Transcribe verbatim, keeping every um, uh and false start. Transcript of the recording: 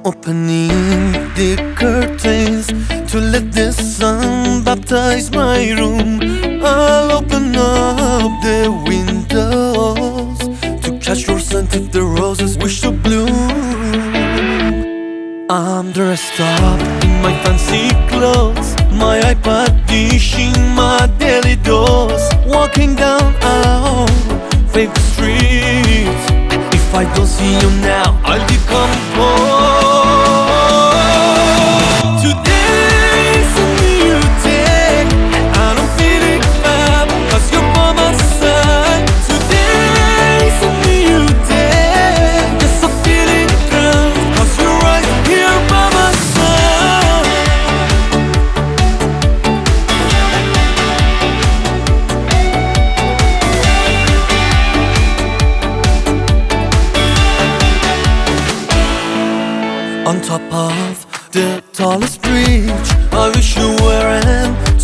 opening the curtains to let the sun baptize my room. I'll open up the windows to catch your scent if the roses wish to bloom. I'm dressed up in my fancy clothes, my iPad dishing my daily dose, walking down our favorite streets. If I don't see you now, I'll decompose. Today's a new day, and I'm feeling bad, cause you're by my side. Today's a new day, yes I'm feeling good, cause you're right here by my side. On top of the tallest bridge, I wish you were an